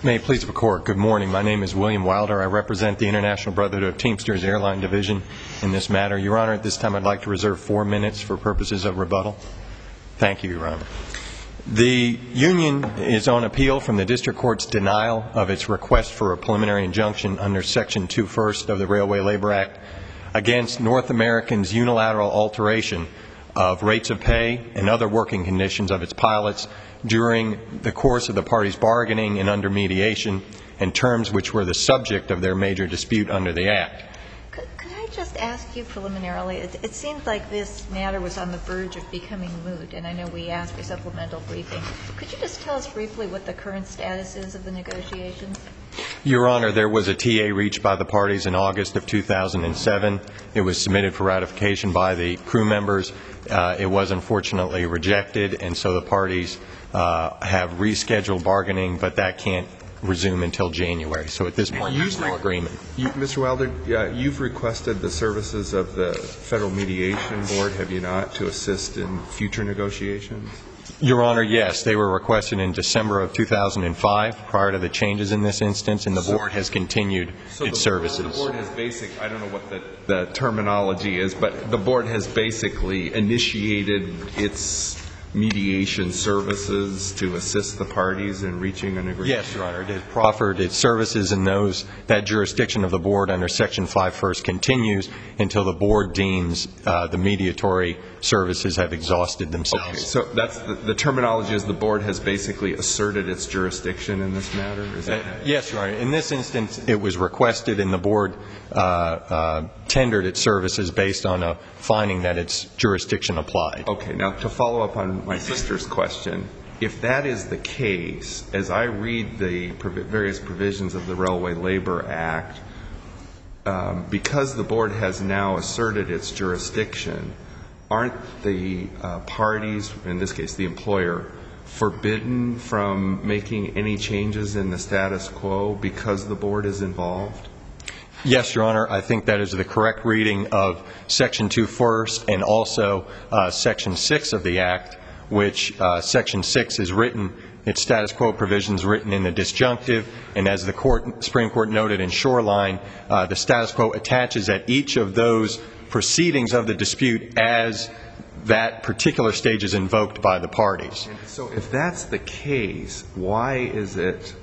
May it please the Court, good morning. My name is William Wilder. I represent the International Brotherhood of Teamsters Airline Division in this matter. Your Honor, at this time I'd like to reserve 4 minutes for purposes of rebuttal. Thank you, Your Honor. The union is on appeal from the District Court's denial of its request for a preliminary injunction under Section 2-1 of the Railway Labor Act against North American's unilateral alteration of rates of pay and other working conditions of its pilots during the course of the parties' bargaining and under mediation, and terms which were the subject of their major dispute under the Act. Could I just ask you preliminarily, it seems like this matter was on the verge of becoming moot, and I know we asked for supplemental briefing. Could you just tell us briefly what the current status is of the negotiations? Your Honor, there was a TA reached by the parties in August of 2007. It was submitted for ratification by the crew members. It was unfortunately rejected, and so the parties have rescheduled bargaining, but that can't resume until January. So at this point, there's no agreement. Mr. Wilder, you've requested the services of the Federal Mediation Board, have you not, to assist in future negotiations? Your Honor, yes. They were requested in December of 2005, prior to the changes in this instance, and the Board has continued its services. The Board has I don't know what the terminology is, but the Board has basically initiated its mediation services to assist the parties in reaching an agreement? Yes, Your Honor. It has proffered its services, and that jurisdiction of the Board under Section 5 continues until the Board deems the mediatory services have exhausted themselves. Okay, so that's the terminology is the Board has basically asserted its jurisdiction in this matter? Is that yes, Your Honor. In this instance, it was requested, and the Board tendered its services based on a finding that its jurisdiction applied. Okay. Now, to follow up on my sister's question, if that is the case, as I read the various provisions of the Railway Labor Act, because the Board has now asserted its jurisdiction, aren't the parties, in this case the employer, forbidden from making any changes in the status quo because the Board is involved? Yes, Your Honor. I think that is the correct reading of Section 2 first and also Section 6 of the Act, which Section 6 is written, its status quo provisions written in the disjunctive, and as the Supreme Court noted in Shoreline, the status quo attaches at each of those proceedings of the dispute as that particular stage is invoked by the parties. So if that's the case, why is it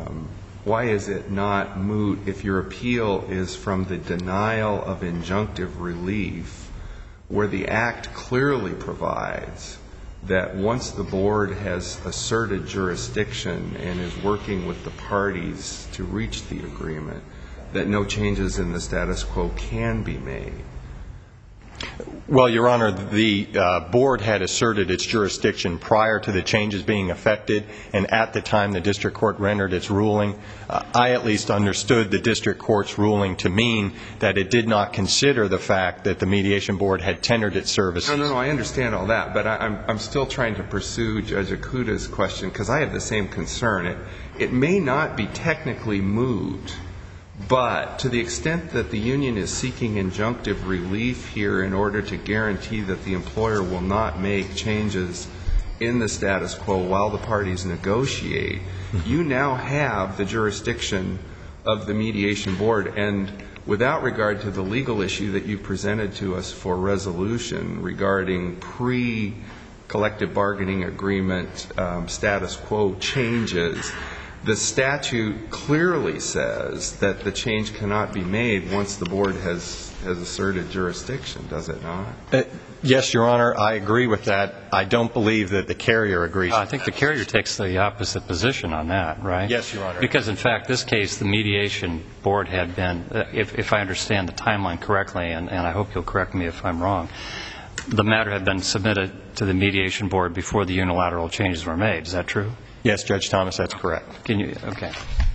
not moot if your appeal is from the denial of injunctive relief, where the Act clearly provides that once the Board has asserted jurisdiction and is working with the parties to reach the agreement, that no changes in the status quo can be made? Well, Your Honor, the Board had asserted its jurisdiction prior to the changes being effected, and at the time the District Court rendered its ruling, I at least understood the District Court's ruling to mean that it did not consider the fact that the Mediation Board had tendered its services. No, I understand all that, but I'm still trying to pursue Judge Ikuda's question, because I have the same concern. It may not be technically moot, but to the extent that the union is seeking injunctive relief here in order to guarantee that the employer will not make changes in the status quo while the parties negotiate, you now have the jurisdiction of the Mediation Board. And without regard to the legal issue that you presented to us for resolution regarding pre-collective bargaining agreement status quo changes, the statute clearly says that the change cannot be made once the Board has asserted jurisdiction, does it not? Yes, Your Honor, I agree with that. I don't believe that the carrier agrees. I think the carrier takes the opposite position on that, right? Yes, Your Honor. Because, in fact, this case, the Mediation Board had been, if I understand the timeline correctly, and I hope you'll correct me if I'm wrong, the matter had been submitted to the Mediation Board before the unilateral changes were made. Is that true? Yes, Judge Thomas, that's correct. Can you? Okay.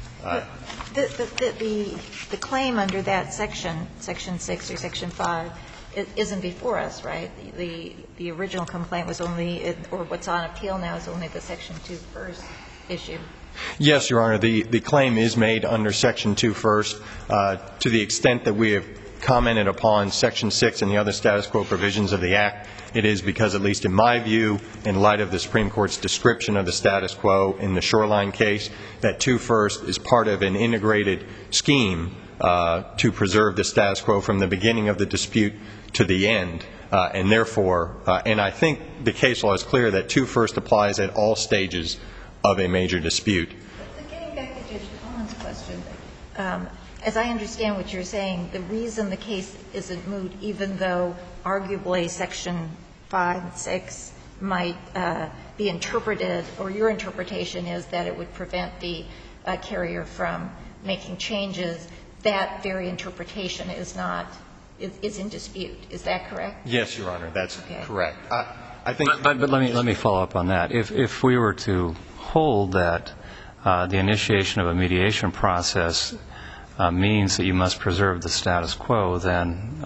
The claim under that section, Section 6 or Section 5, isn't before us, right? The original complaint was only, or what's on appeal now is only the Section 2 first issue. Yes, Your Honor. The claim is made under Section 2 first. To the extent that we have commented upon Section 6 and the other status quo provisions of the Act, it is because, at least in my view, in light of the Supreme Court's description of the status quo in the Shoreline case, that 2-1 is part of an integrated scheme to preserve the status quo from the beginning of the dispute to the end. And therefore, and I think the case law is clear that 2-1 applies at all stages of a major dispute. But getting back to Judge Collins' question, as I understand what you're saying, the reason the case isn't moved, even though arguably Section 5 and 6 might be interpreted, or your interpretation is that it would prevent the carrier from making changes, that very interpretation is not, is in dispute. Is that correct? Yes, Your Honor, that's okay. Correct. I think. But let me follow up on that. If we were to hold that the initiation of a mediation process means that you must preserve the status quo, then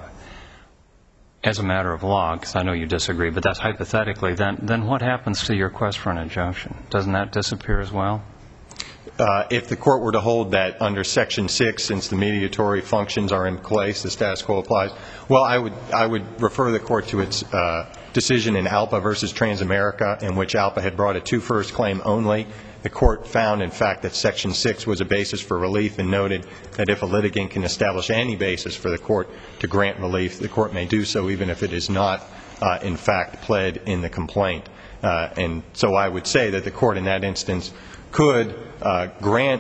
as a matter of law, because I know you disagree, but that's hypothetically, then what happens to your request for an injunction? Doesn't that disappear as well? If the court were to hold that under Section 6, since the mediatory functions are in place, the status quo applies, well, I would refer the court to its decision in ALPA versus Transamerica, in which ALPA had brought a 2-1 claim only. The court found, in fact, that Section 6 was a basis for relief and noted that if a litigant can establish any basis for the court to grant relief, the court may do so even if it is not, in fact, pled in the complaint. And so I would say that the court in that instance could grant,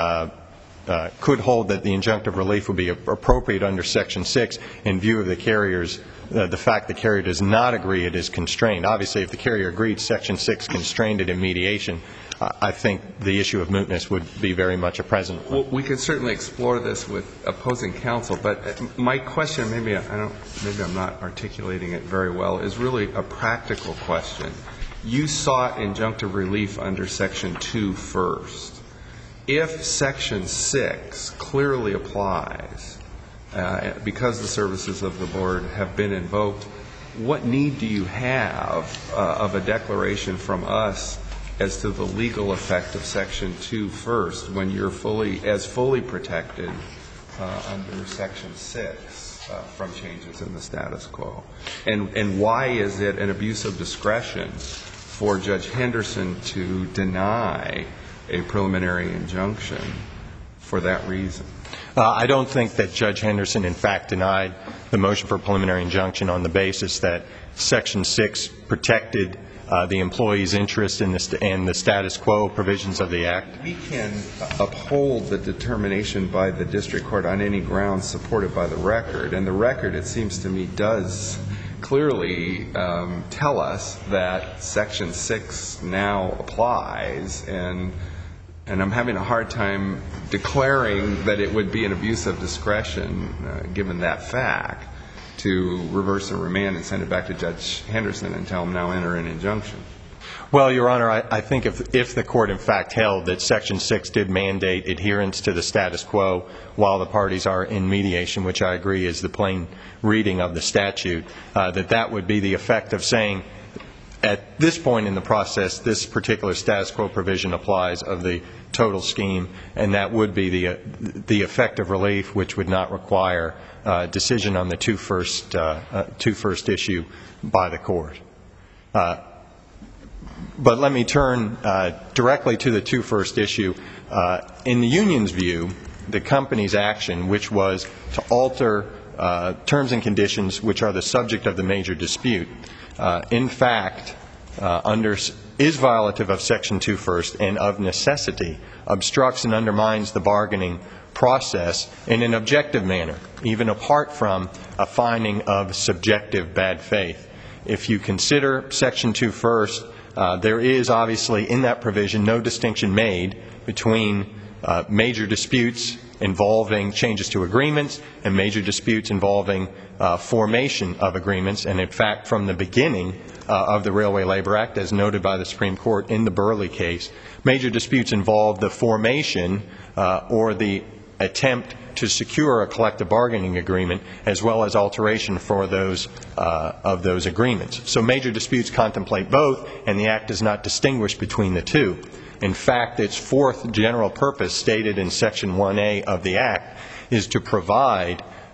could hold that the injunctive relief would be appropriate under Section 6 in view of the carrier's, the fact the carrier does not agree it is constrained. Obviously, if the carrier agreed Section 6 constrained it in mediation, I think the issue of mootness would be very much a present one. Well, we could certainly explore this with opposing counsel, but my question, maybe I'm not articulating it very well, is really a practical question. You sought injunctive relief under Section 2 first. If Section 6 clearly applies, because the services of the board have been invoked, what need do you have of a declaration from us as to the legal effect of Section 2 first when you're fully protected under Section 6 from changes in the status quo? And why is it an abuse of discretion for Judge Henderson to deny a preliminary injunction for that reason? I don't think that Judge Henderson, in fact, denied the motion for a preliminary injunction on the basis that Section 6 protected the employee's interest in the status quo provisions of the Act. We can uphold the determination by the district court on any grounds supported by the record. And the record, it seems to me, does clearly tell us that Section 6 now applies. And I'm having a hard time declaring that it would be an abuse of discretion, given that fact, to reverse and remand and send it back to Judge Henderson and tell him now enter an injunction. Well, Your Honor, I think if the court in fact held that Section 6 did mandate adherence to the status quo while the parties are in mediation, which I agree is the plain reading of the statute, that would be the effect of saying at this point in the process this particular status quo provision applies of the total scheme, and that would be the effect of relief, which would not require decision on the 2-1 issue by the court. But let me turn directly to the 2-1 issue. In the union's view, the company's action, which was to alter terms and conditions which are the subject of the major dispute, in fact, is violative of Section 2-1 and of necessity obstructs and undermines the bargaining process in an objective manner, even apart from a finding of subjective bad faith. If you consider Section 2-1, there is obviously in that provision no distinction made between major disputes involving changes to agreements and major disputes involving formation of agreements. And in fact, from the beginning of the Railway Labor Act, as noted by the Supreme Court in the Burley case, major disputes involve the formation or the attempt to secure a collective bargaining agreement, as well as alteration for those of those agreements. So major disputes contemplate both, and the Act does not distinguish between the two. In fact, its fourth general purpose, stated in Section 1A of the Act, is to provide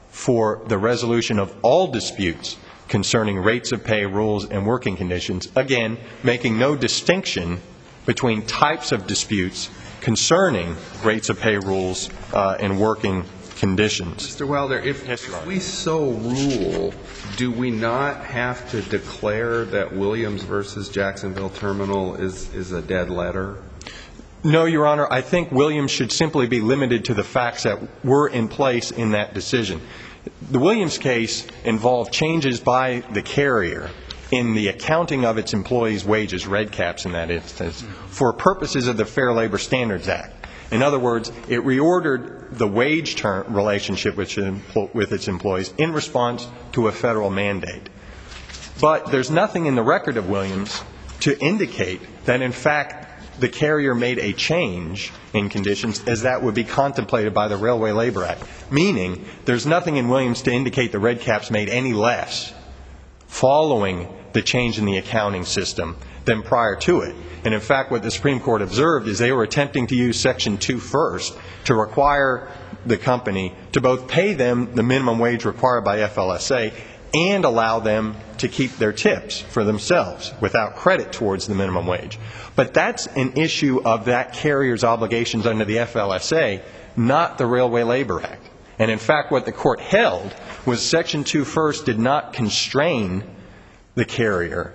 for the resolution of all disputes concerning rates of pay, rules, and working conditions, again, making no distinction between types of disputes concerning rates of pay, rules, and working conditions. Mr. Wilder, if we so rule, do we not have to declare that Williams versus Jacksonville Terminal is a dead letter? No, Your Honor. I think Williams should simply be limited to the facts that were in place in that decision. The Williams case involved changes by the carrier in the accounting of its employees' wages, red caps in that instance, for purposes of the Fair Labor Standards Act. In other words, it reordered the wage term relationship with its employees in response to a federal mandate. But there's nothing in the record of Williams to indicate that, in fact, the carrier made a change in conditions as that would be contemplated by the Railway Labor Act, meaning there's nothing in Williams to indicate the red caps made any less following the change in the accounting system than prior to it. And in fact, what the Supreme Court observed is they were attempting to use Section 2 first to require the company to both pay them the minimum wage required by FLSA and allow them to keep their tips for themselves without credit towards the minimum wage. But that's an issue of that carrier's obligations under the FLSA, not the Railway Labor Act. And in fact, what the court held was Section 2 first did not constrain the carrier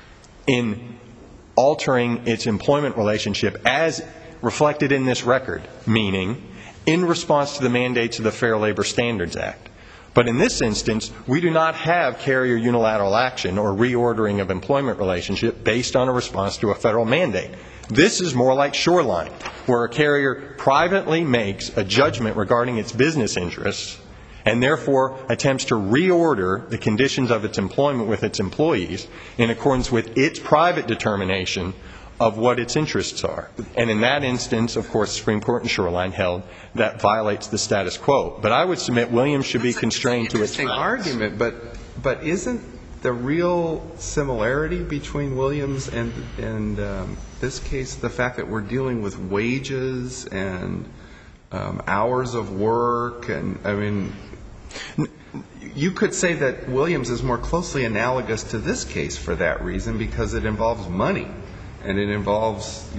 in altering its employment relationship as reflected in this record, meaning in response to the mandates of the Fair Labor Standards Act. But in this instance, we do not have carrier unilateral action or reordering of employment relationship based on a response to a federal mandate. This is more like Shoreline, where a carrier privately makes a judgment regarding its business interests and therefore attempts to reorder the conditions of its employment with its employees in accordance with its private determination of what its interests are. And in that instance, of course, the Supreme Court in Shoreline held that violates the status quo. But I would submit Williams should be constrained to its facts. It's an interesting argument, but isn't the real similarity between Williams and this case the fact that we're dealing with wages and hours of work? And I mean, you could say that Williams is more closely analogous to this case for that reason because it involves money. And it involves,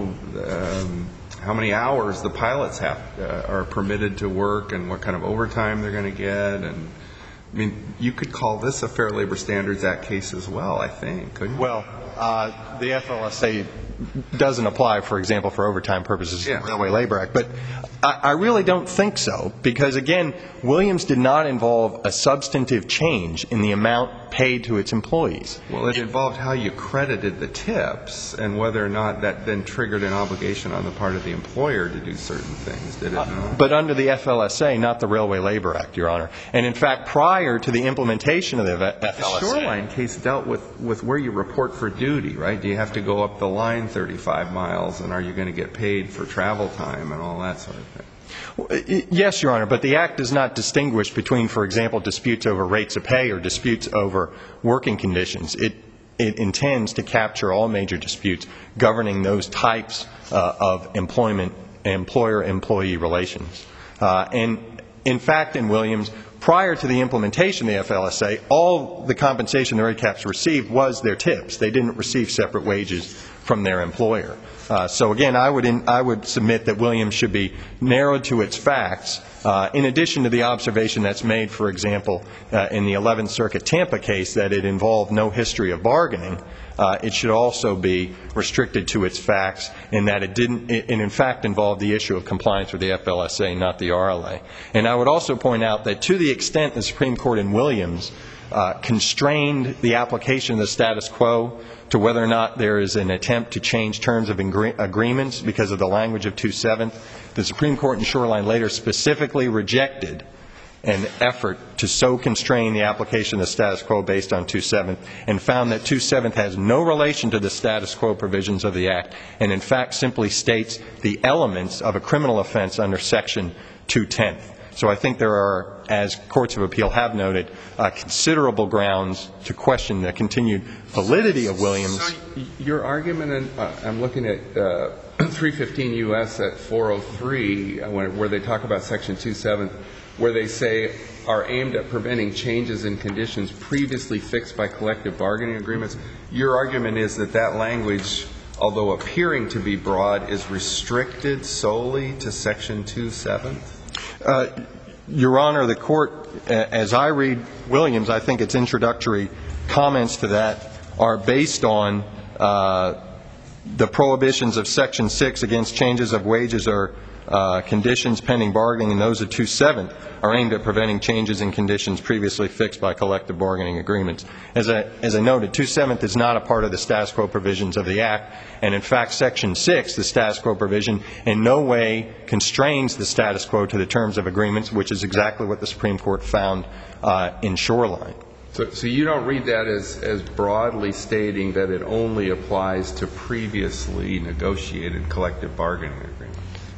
how many hours the pilots are permitted to work and what kind of overtime they're going to get. And I mean, you could call this a Fair Labor Standards Act case as well, I think, couldn't you? Well, the FLSA doesn't apply, for example, for overtime purposes in the Railway Labor Act. But I really don't think so because, again, Williams did not involve a substantive change in the amount paid to its employees. Well, it involved how you credited the tips and whether or not that then triggered an obligation on the part of the employer to do certain things, did it not? But under the FLSA, not the Railway Labor Act, Your Honor. And, in fact, prior to the implementation of the FLSA. The Shoreline case dealt with where you report for duty, right? Do you have to go up the line 35 miles and are you going to get paid for travel time and all that sort of thing? Yes, Your Honor, but the Act does not distinguish between, for example, disputes over rates of pay or disputes over working conditions. It intends to capture all major disputes governing those types of employer-employee relations. And, in fact, in Williams, prior to the implementation of the FLSA, all the compensation the rate caps received was their tips. They didn't receive separate wages from their employer. So, again, I would submit that Williams should be narrowed to its facts. In addition to the observation that's made, for example, in the 11th Circuit Tampa case that it involved no history of bargaining, it should also be restricted to its facts in that it in fact involved the issue of compliance with the FLSA, not the RLA. And I would also point out that to the extent the Supreme Court in Williams constrained the application of the status quo to whether or not there is an attempt to change terms of agreements because of the language of 2-7, the Supreme Court in Shoreline later specifically rejected an effort to so constrain the application of the status quo based on 2-7 and found that 2-7 has no relation to the status quo provisions of the Act and, in fact, simply states the elements of a criminal offense under Section 210. So I think there are, as courts of appeal have noted, considerable grounds to question the continued validity of Williams. So your argument, and I'm looking at 315 U.S. at 403, where they talk about Section 2-7, where they say are aimed at preventing changes in conditions previously fixed by collective bargaining agreements. Your argument is that that language, although appearing to be broad, is restricted solely to Section 2.7? Your Honor, the Court, as I read Williams, I think its introductory comments to that are based on the prohibitions of Section 6 against changes of wages or conditions pending bargaining, and those of 2.7 are aimed at preventing changes in conditions previously fixed by collective bargaining agreements. As I noted, 2.7 is not a part of the status quo provisions of the Act, and in fact Section 6, the status quo provision, in no way constrains the status quo to the terms of agreements, which is exactly what the Supreme Court found in Shoreline. So you don't read that as broadly stating that it only applies to previously negotiated collective bargaining agreements?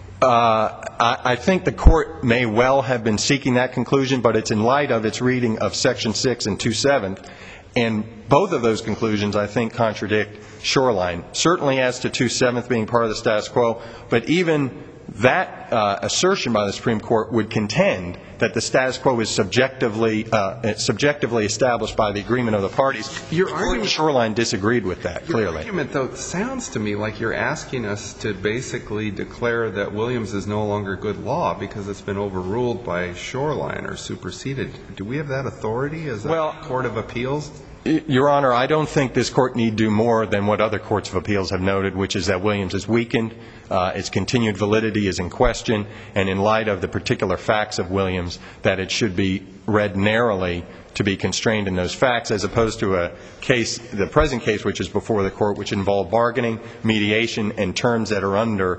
I think the Court may well have been seeking that conclusion, but it's in light of its reading of Section 6 and 2.7, and both of those conclusions, I think, contradict Shoreline, certainly as to 2.7 being part of the status quo, but even that assertion by the Supreme Court would contend that the status quo is subjectively established by the agreement of the parties. Your argument, Shoreline disagreed with that, clearly. Your argument, though, sounds to me like you're asking us to basically declare that Williams is no longer good law because it's been overruled by Shoreline or superseded. Do we have that authority as a court of appeals? Your Honor, I don't think this Court need do more than what other courts of appeals have noted, which is that Williams is weakened, its continued validity is in question, and in light of the particular facts of Williams, that it should be read narrowly to be constrained in those facts, as opposed to a case, the present case, which is before the Court, which involved bargaining, mediation, and terms that are under,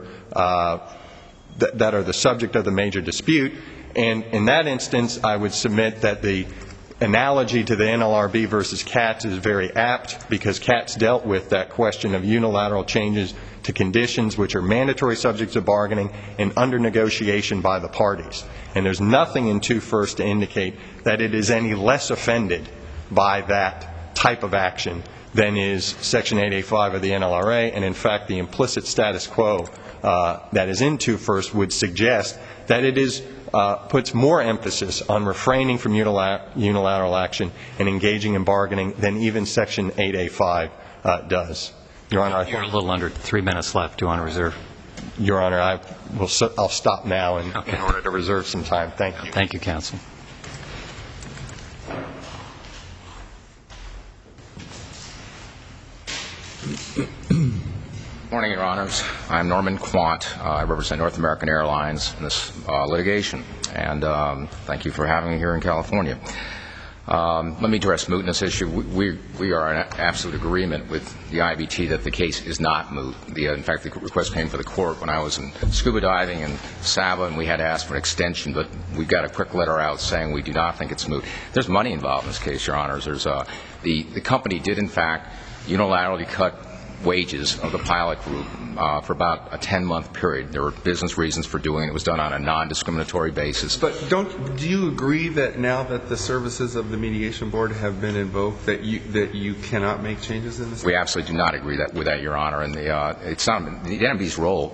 that are the subject of the major dispute. And in that instance, I would submit that the analogy to the NLRB versus Katz is very apt, because Katz dealt with that question of unilateral changes to conditions which are mandatory subjects of bargaining and under negotiation by the parties. And there's nothing in 2.1 to indicate that it is any less offended by that type of action than is Section 8A5 of the NLRA. And in fact, the implicit status quo that is in 2.1 would suggest that it is puts more emphasis on refraining from unilateral action and engaging in bargaining than even Section 8A5 does. Your Honor, I think... You're a little under 3 minutes left. Do you want to reserve? Your Honor, I'll stop now in order to reserve some time. Thank you. Thank you, counsel. Good morning, Your Honors. I'm Norman Quant. I represent North American Airlines in this litigation, and thank you for having me here in California. Let me address mootness issue. We are in absolute agreement with the IBT that the case is not moot. In fact, the request came for the court when I was in scuba diving in Saba, and we had to ask for an extension, but we got a quick letter out saying we do not think it's moot. There's money involved in this case, Your Honors. There's the company did, in fact, unilaterally cut wages of the pilot group for about a 10-month period. There were business reasons for doing it. It was done on a non-discriminatory basis. But do you agree that now that the services of the mediation board have been invoked, that you cannot make changes in this? We absolutely do not agree with that, Your Honor. And it's not the NMB's role.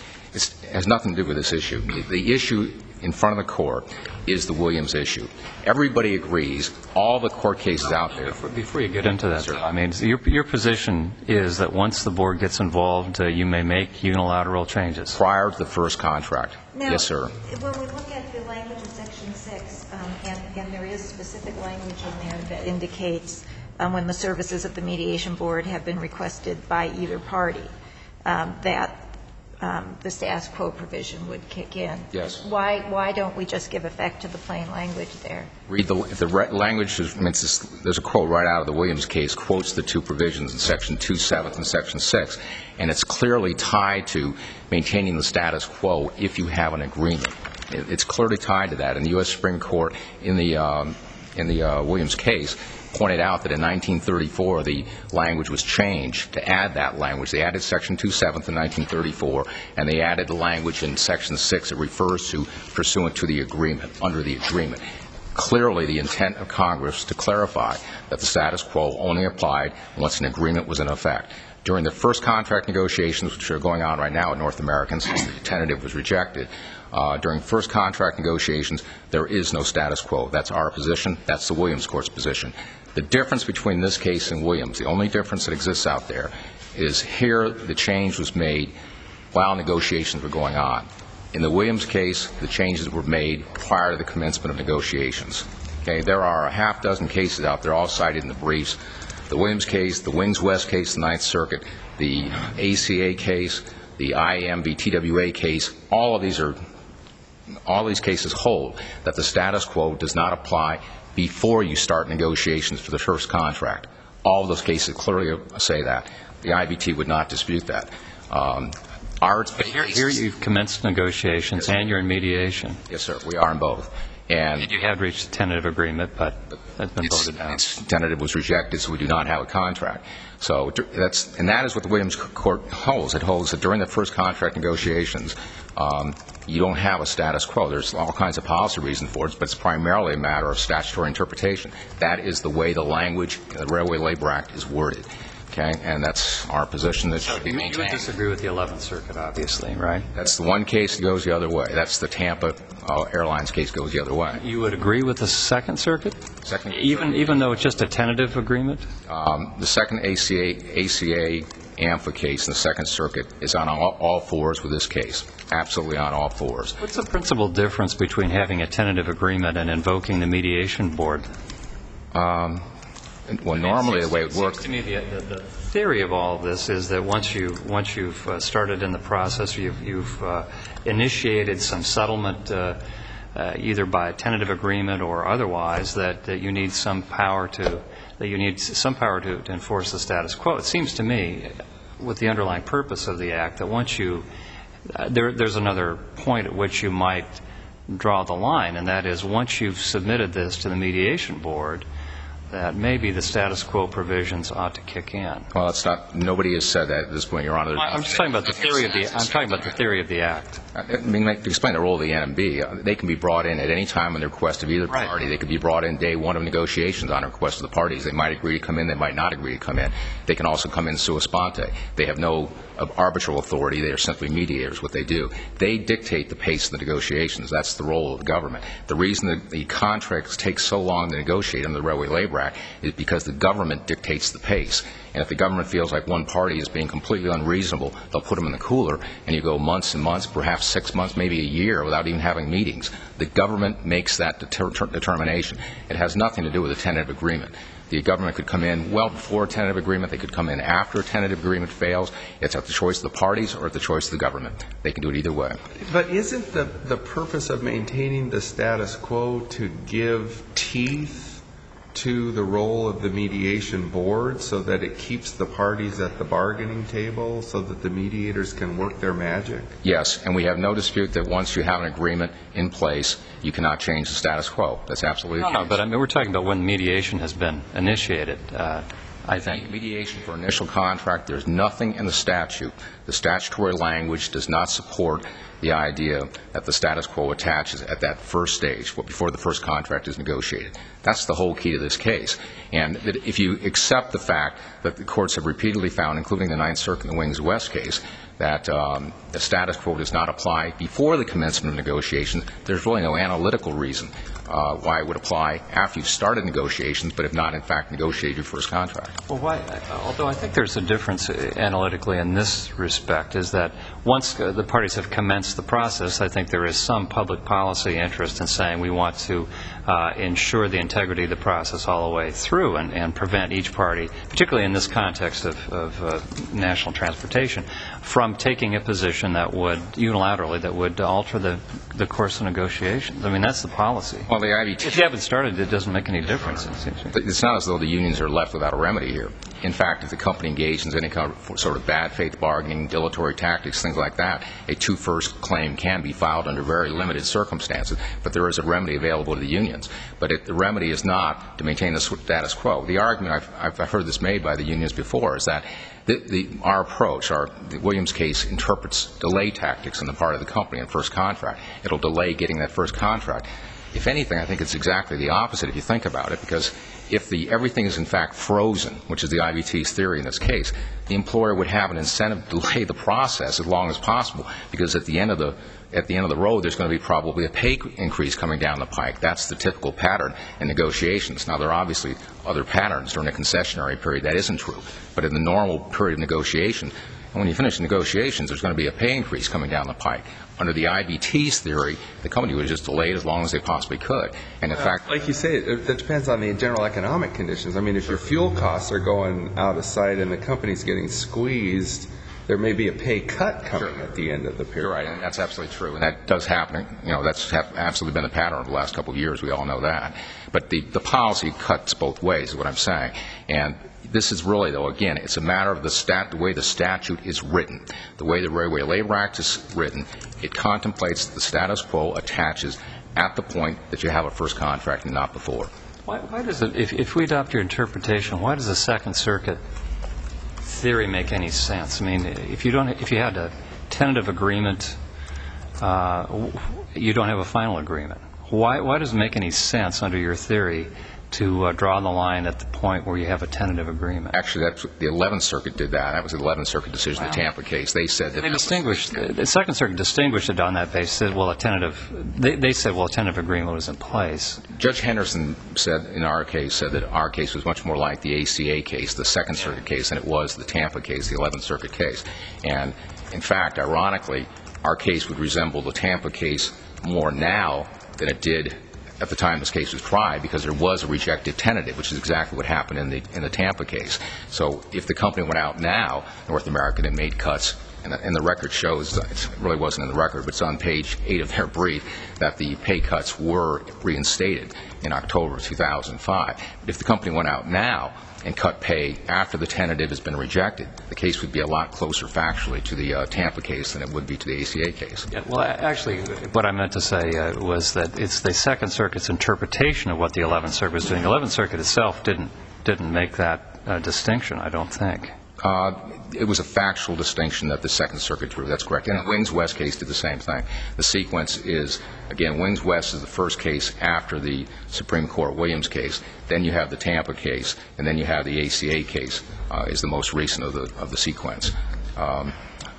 Has nothing to do with this issue. The issue in front of the court is the Williams issue. Everybody agrees. All the court cases out there. Before you get into that, I mean, your position is that once the board gets involved, you may make unilateral changes. Prior to the first contract. Now, yes, sir. When we look at the language in Section 6, and there is specific language in there that indicates when the services of the mediation board have been requested by either party, that the status quo provision would kick in. Yes. Why don't we just give effect to the plain language there? Read if the language is, there's a quote right out of the Williams case, quotes the two provisions in Section 2.7 and Section 6, and it's clearly tied to maintaining the status quo if you have an agreement. It's clearly tied to that. And the U.S. Supreme Court in the Williams case pointed out that in 1934 the language was changed to add that language. They added Section 2.7 in 1934, and they added the language in Section 6 that refers to pursuant to the agreement, under the agreement. Clearly the intent of Congress to clarify that the status quo only applied once an agreement was in effect. During the first contract negotiations, which are going on right now at North American since the tentative was rejected, during first contract negotiations, there is no status quo. That's our position. That's the Williams Court's position. The difference between this case and Williams, the only difference that exists out there, is here the change was made while negotiations were going on. In the Williams case, the changes were made prior to the commencement of negotiations. Okay, there are a half dozen cases out there, all cited in the briefs. The Williams case, the Wings West case, the Ninth Circuit, the ACA case, the IAM v. TWA case, all these cases hold that the status quo does not apply before you start negotiations for the first contract. All of those cases clearly say that. The IBT would not dispute that. Here you've commenced negotiations and you're in mediation. Yes, sir. We are in both. And you had reached a tentative agreement, but that's been voted down. Its tentative was rejected, so we do not have a contract. So that is what the Williams Court holds. It holds that during the first contract negotiations, you don't have a status quo. There's all kinds of policy reasons for it, but it's primarily a matter of statutory interpretation. That is the way the language in the Railway Labor Act is worded. Okay, and that's our position that should be maintained. You would disagree with the 11th Circuit, obviously, right? That's the one case that goes the other way. That's the Tampa Airlines case goes the other way. You would agree with the Second Circuit? Even though it's just a tentative agreement? The second ACA AMFA case in the Second Circuit is on all fours with this case. Absolutely on all fours. What's the principal difference between having a tentative agreement and invoking the mediation board? Well, normally the way it works. It seems to me the theory of all of this is that once you've started in the process, you've initiated some settlement, either by tentative agreement or otherwise, that you need some power to enforce the status quo. It seems to me, with the underlying purpose of the act, that once there's another point at which you might draw the line, and that is once you've submitted this to the mediation board, that maybe the status quo provisions ought to kick in. Well, it's not. Nobody has said that at this point, Your Honor. I'm just talking about the theory of the. I'm talking about the theory of the act. I mean, to explain the role of the NMB, they can be brought in at any time on the request of either party. They could be brought in day one of negotiations on a request of the parties. They might agree to come in. They might not agree to come in. They can also come in sua sponte. They have no arbitral authority. They are simply mediators. What they do, they dictate the pace of the negotiations. That's the role of the government. The reason that the contracts take so long to negotiate under the Railway Labor Act is because the government dictates the pace. And if the government feels like one party is being completely unreasonable, they'll put them in the cooler, and you go months and months, perhaps 6 months, maybe a year, without even having meetings. The government makes that determination. It has nothing to do with a tentative agreement. The government could come in well before a tentative agreement. They could come in after a tentative agreement fails. It's at the choice of the parties or at the choice of the government. They can do it either way. But isn't the purpose of maintaining the status quo to give teeth to the role of the mediation board so that it keeps the parties at the bargaining table so that the mediators can work their magic? Yes, and we have no dispute that once you have an agreement in place, you cannot change the status quo. That's absolutely the case. No, but I mean, we're talking about when mediation has been initiated. I think mediation for initial contract, there's nothing in the statute. The statutory language does not support the idea that the status quo attaches at that first stage, before the first contract is negotiated. That's the whole key to this case. And that if you accept the fact that the courts have repeatedly found, including the Ninth Circuit and the Wings West case, that the status quo does not apply before the commencement of negotiations, there's really no analytical reason why it would apply after you've started negotiations, but have not, in fact, negotiated your first contract. Well, although I think there's a difference analytically in this respect, is that once the parties have commenced the process, I think there is some public policy interest in saying we want to ensure the integrity of the process all the way through and prevent each party, particularly in this context of national transportation, from taking a position that would unilaterally, that would alter the course of negotiations. I mean, that's the policy. Well, the IBT, if you haven't started, it doesn't make any difference. It's not as though the unions are left without a remedy here. In fact, if the company engages in any kind of sort of bad faith bargaining, dilatory tactics, things like that, a 2-1 claim can be filed under very limited circumstances, but there is a remedy available to the unions. But the remedy is not to maintain the status quo. The argument, I've heard this made by the unions before, is that our approach, the Williams case, interprets delay tactics on the part of the company in first contract. It'll delay getting that first contract. If anything, I think it's exactly the opposite if you think about it, because if everything is in fact frozen, which is the IBT's theory in this case, the employer would have an incentive to delay the process as long as possible, because at the end of the road, there's going to be probably a pay increase coming down the pike. That's the typical pattern in negotiations. Now, there are obviously other patterns during a concessionary period. That isn't true. But in the normal period of negotiation, when you finish negotiations, there's going to be a pay increase coming down the pike. Under the IBT's theory, the company would just delay it as long as they possibly could. And in fact, like you say, that depends on the general economic conditions. I mean, if your fuel costs are going out of sight and the company's getting squeezed, there may be a pay cut coming at the end of the period. you're right, and that's absolutely true. And that does happen. You know, that's absolutely been the pattern over the last couple of years. We all know that. But the policy cuts both ways, is what I'm saying. And this is really, though, again, it's a matter of the way the statute is written. The way the Railway Labor Act is written, it contemplates the status quo attaches at the point that you have a first contract and not before. Why does it, if we adopt your interpretation, why does the Second Circuit theory make any sense? I mean, if you had a tentative agreement, you don't have a final agreement. Why does it make any sense under your theory to draw the line at the point where you have a tentative agreement? Actually, that's the 11th Circuit did that. That was the 11th Circuit decision, the Tampa case. They said that the Second Circuit distinguished it on that basis. Said, well, they said, well, a tentative agreement was in place. Judge Henderson said in our case, said that our case was much more like the ACA case, the Second Circuit case, than it was the Tampa case, the 11th Circuit case. And in fact, ironically, our case would resemble the Tampa case more now than it did at the time this case was tried, because there was a rejected tentative, which is exactly what happened in the Tampa case. So if the company went out now, North American, and made cuts, and the record shows, it really wasn't in the record, but it's on page 8 of their brief, that the pay cuts were reinstated in October of 2005. If the company went out now and cut pay after the tentative has been rejected, the case would be a lot closer factually to the Tampa case than it would be to the ACA case. Yeah, well, actually, what I meant to say was that it's the Second Circuit's interpretation of what the 11th Circuit was doing. The 11th Circuit itself didn't make that distinction, I don't think. It was a factual distinction that the Second Circuit drew. That's correct. And the Wings West case did the same thing. The sequence is, again, Wings West is the first case after the Supreme Court Williams case. Then you have the Tampa case, and then you have the ACA case is the most recent of the sequence. I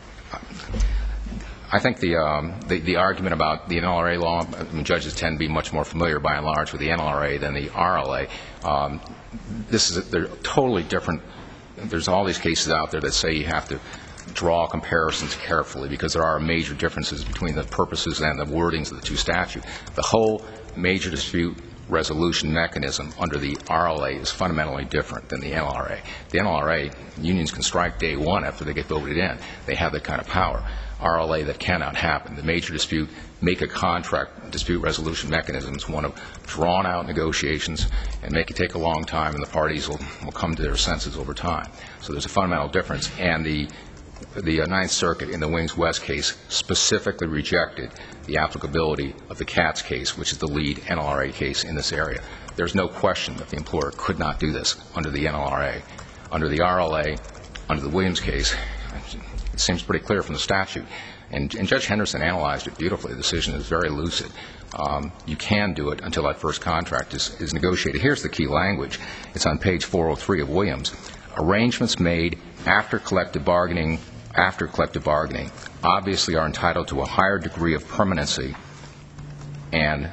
think the argument about the NLRA law, I mean, judges tend to be much more familiar by and large with the NLRA than the RLA. They're totally different. There's all these cases out there that say you have to draw comparisons carefully, because there are major differences between the purposes and the wordings of the two statutes. The whole major dispute resolution mechanism under the RLA is fundamentally different than the NLRA. The NLRA, unions can strike day one after they get voted in. They have that kind of power. RLA, that cannot happen. The major dispute, make a contract dispute resolution mechanism is one of drawn-out negotiations and make it take a long time, and the parties will come to their senses over time. So there's a fundamental difference. And the Ninth Circuit in the Wings West case specifically rejected the applicability of the Katz case, which is the lead NLRA case in this area. There's no question that the employer could not do this under the NLRA. Under the RLA, under the Williams case, it seems pretty clear from the statute. And Judge Henderson analyzed it beautifully. The decision is very lucid. You can do it until that first contract is negotiated. Here's the key language. It's on page 403 of Williams. Arrangements made after collective bargaining obviously are entitled to a higher degree of permanency and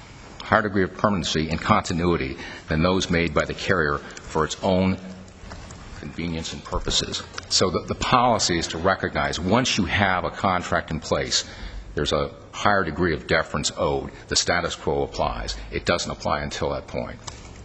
continuity than those made by the carrier for its own convenience and purposes. So the policy is to recognize once you have a contract in place, there's a higher degree of deference owed. The status quo applies. It doesn't apply until that point.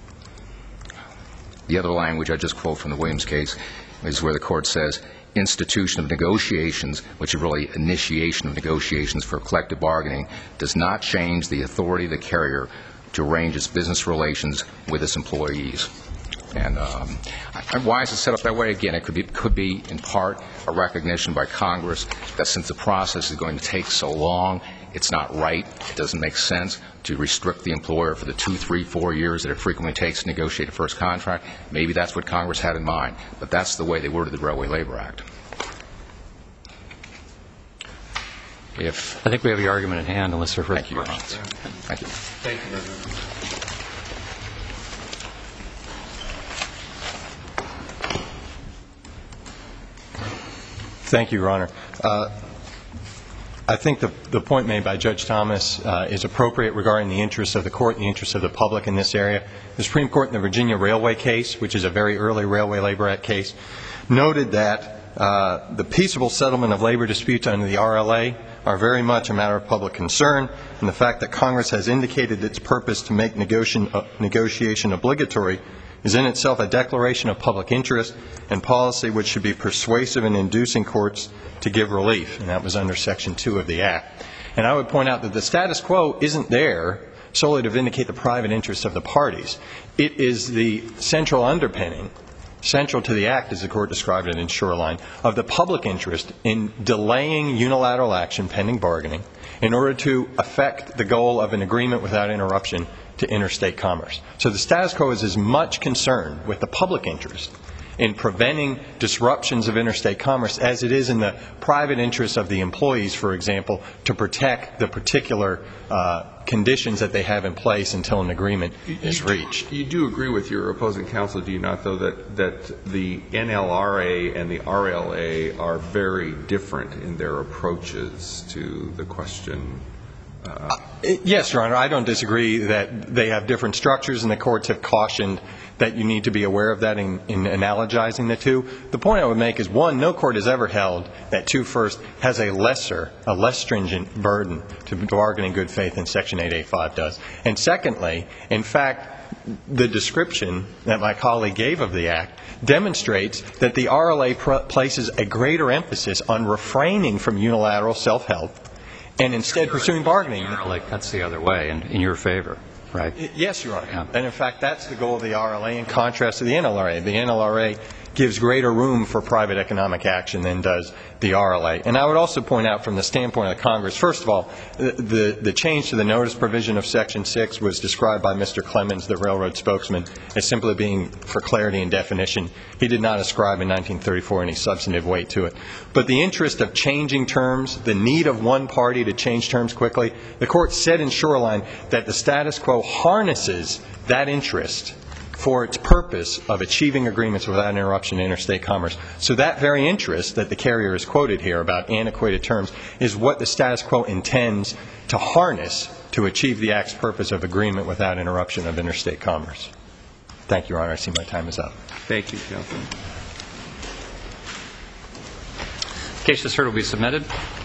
The other language I just quote from the Williams case is where the court says, institution of negotiations, which is really initiation of negotiations for collective bargaining, does not change the authority of the carrier to arrange its business relations with its employees. And why is it set up that way? Again, it could be in part a recognition by Congress that since the process is going to take so long, it's not right, it doesn't make sense to restrict the employer for the 2, 3, 4 years that it frequently takes to negotiate a first contract. Maybe that's what Congress had in mind, but that's the way they worded the Railway Labor Act. I think we have your argument at hand, unless there are further questions. Thank you. Thank you very much. Thank you, Your Honor. I think the point made by Judge Thomas is appropriate regarding the interests of the court and the interests of the public in this area. The Supreme Court in the Virginia Railway case, which is a very early Railway Labor Act case, noted that the peaceable settlement of labor disputes under the RLA are very much a matter of public concern, and the fact that Congress has indicated its purpose to make negotiation obligatory is in itself a declaration of public interest and policy which should be persuasive in inducing courts to give relief, and that was under Section 2 of the Act. And I would point out that the status quo isn't there solely to vindicate the private interests of the parties. It is the central underpinning, central to the Act, as the Court described it in Shoreline, of the public interest in delaying unilateral action pending bargaining in order to affect the goal of an agreement without interruption to interstate commerce. So the status quo is as much concerned with the public interest in preventing disruptions of interstate commerce as it is in the private interests of the employees, for example, to protect the particular conditions that they have in place until an agreement is reached. You do agree with your opposing counsel, do you not, though, that the NLRA and the RLA are very different in their approaches to the question? Yes, Your Honor. I don't disagree that they have different structures, and the courts have cautioned that you need to be aware of that in analogizing the two. The point I would make is, one, no court has ever held that 2-1 has a less stringent burden to bargain in good faith than Section 885 does. And secondly, in fact, the description that my colleague gave of the Act demonstrates that the RLA places a greater emphasis on refraining from unilateral self-help and instead pursuing bargaining. The RLA cuts the other way in your favor, right? Yes, Your Honor. Yeah. And in fact, that's the goal of the RLA in contrast to the NLRA. The NLRA gives greater room for private economic action than does the RLA. And I would also point out from the standpoint of Congress, first of all, the change to the notice provision of Section 6 was described by Mr. Clemens, the railroad spokesman, as simply being for clarity and definition. He did not ascribe in 1934 any substantive weight to it. But the interest of changing terms, the need of one party to change terms quickly, the Court said in Shoreline that the status quo harnesses that interest for its purpose of achieving agreements without interruption in interstate commerce. So that very interest that the carrier is quoted here about antiquated terms is what the status quo intends to harness to achieve the Act's purpose of agreement without interruption of interstate commerce. Thank you, Your Honor. I see my time is up. Thank you, counsel. The case is heard will be submitted.